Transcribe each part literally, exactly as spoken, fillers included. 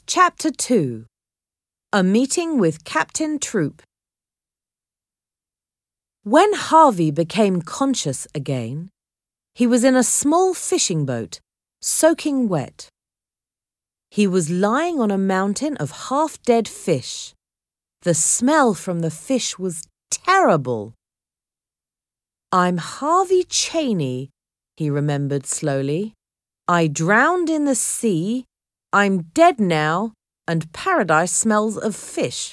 Chapter two. A Meeting with Captain Troop. When Harvey became conscious again, he was in a small fishing boat, soaking wet. He was lying on a mountain of half-dead fish. The smell from the fish was terrible. "I'm Harvey Cheney," he remembered slowly. "I drowned in the sea. I'm dead now, and paradise smells of fish."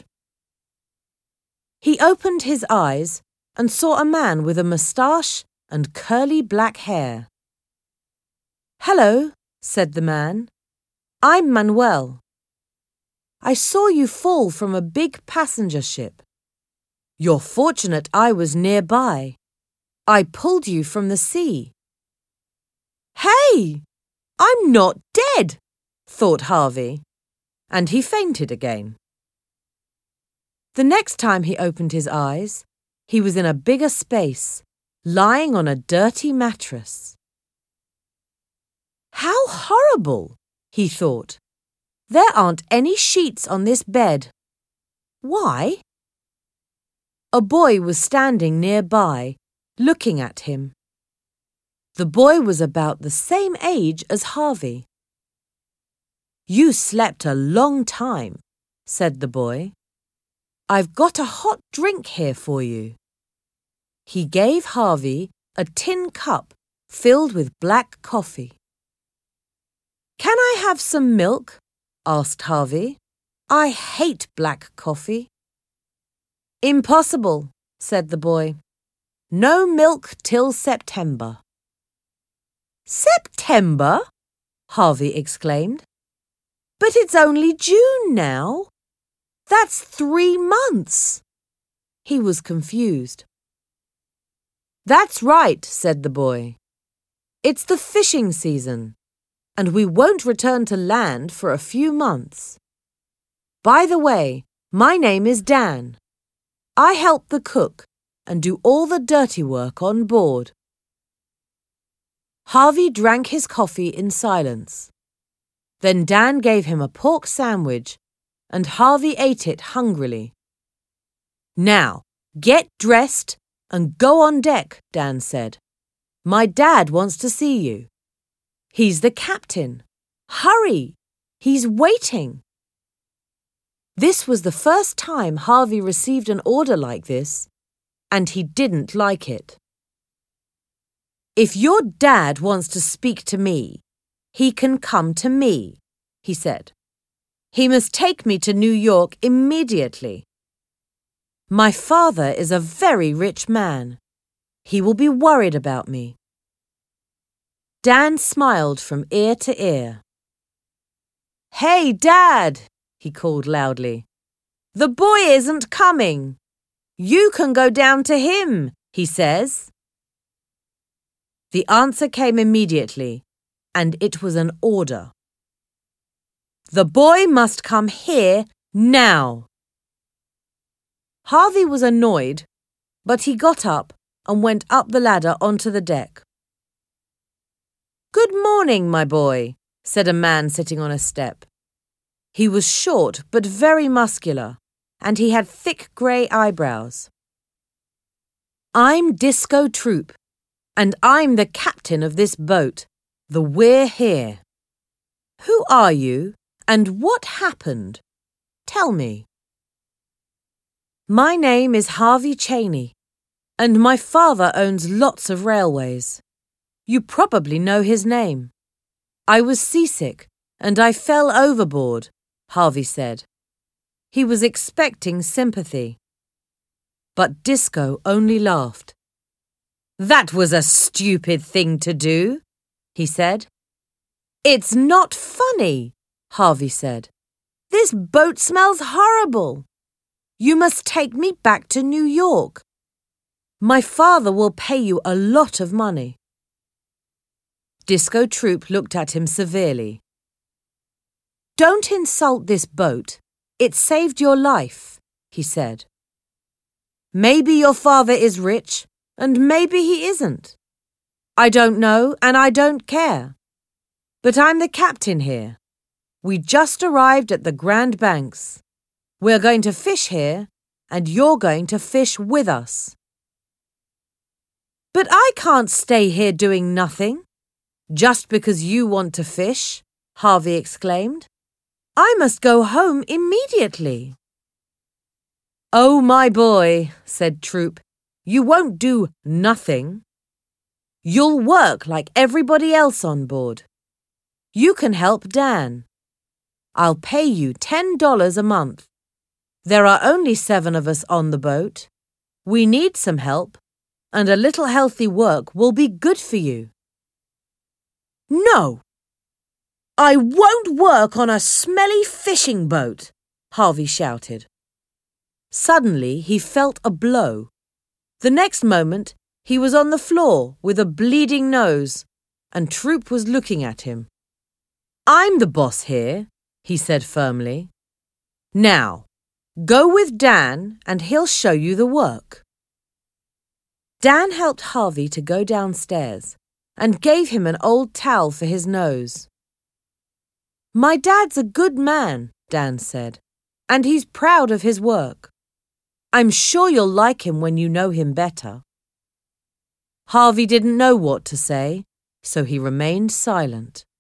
He opened his eyes and saw a man with a moustache and curly black hair. "Hello," said the man. "I'm Manuel. I saw you fall from a big passenger ship. You're fortunate I was nearby. I pulled you from the sea." "Hey, I'm not dead," thought Harvey, and he fainted again. The next time he opened his eyes, he was in a bigger space, lying on a dirty mattress. "How horrible," he thought. "There aren't any sheets on this bed. Why?" A boy was standing nearby, looking at him. The boy was about the same age as Harvey. "You slept a long time," said the boy. "I've got a hot drink here for you." He gave Harvey a tin cup filled with black coffee. "Can I have some milk?" asked Harvey. "I hate black coffee." "Impossible," said the boy. "No milk till September." "September?" Harvey exclaimed. "But it's only June now. That's three months." He was confused. "That's right," said the boy. "It's the fishing season, and we won't return to land for a few months. By the way, my name is Dan. I help the cook and do all the dirty work on board." Harvey drank his coffee in silence. Then Dan gave him a pork sandwich, and Harvey ate it hungrily. "Now, get dressed and go on deck," Dan said. "My dad wants to see you. He's the captain. Hurry! He's waiting." This was the first time Harvey received an order like this, and he didn't like it. "If your dad wants to speak to me, he can come to me," he said. "He must take me to New York immediately. My father is a very rich man. He will be worried about me." Dan smiled from ear to ear. "Hey, Dad!" he called loudly. "The boy isn't coming. You can go down to him, he says." The answer came immediately, and it was an order. "The boy must come here now." Harvey was annoyed, but he got up and went up the ladder onto the deck. "Good morning, my boy," said a man sitting on a step. He was short but very muscular, and he had thick grey eyebrows. "I'm Disco Troop, and I'm the captain of this boat, the We're Here. Who are you, and what happened? Tell me." "My name is Harvey Cheney, and my father owns lots of railways. You probably know his name. I was seasick, and I fell overboard," Harvey said. He was expecting sympathy. But Disco only laughed. "That was a stupid thing to do," he said. "It's not funny," Harvey said. "This boat smells horrible. You must take me back to New York. My father will pay you a lot of money." Disco Troop looked at him severely. "Don't insult this boat. It saved your life," he said. "Maybe your father is rich, and maybe he isn't. I don't know, and I don't care. But I'm the captain here. We just arrived at the Grand Banks. We're going to fish here, and you're going to fish with us." "But I can't stay here doing nothing, just because you want to fish," Harvey exclaimed. "I must go home immediately." "Oh, my boy," said Troop, "you won't do nothing. You'll work like everybody else on board. You can help Dan. I'll pay you ten dollars a month. There are only seven of us on the boat. We need some help, and a little healthy work will be good for you." "No! I won't work on a smelly fishing boat," Harvey shouted. Suddenly he felt a blow. The next moment he was on the floor with a bleeding nose, and Troop was looking at him. "I'm the boss here," he said firmly. "Now, go with Dan and he'll show you the work." Dan helped Harvey to go downstairs and gave him an old towel for his nose. "My dad's a good man," Dan said, "and he's proud of his work. I'm sure you'll like him when you know him better." Harvey didn't know what to say, so he remained silent.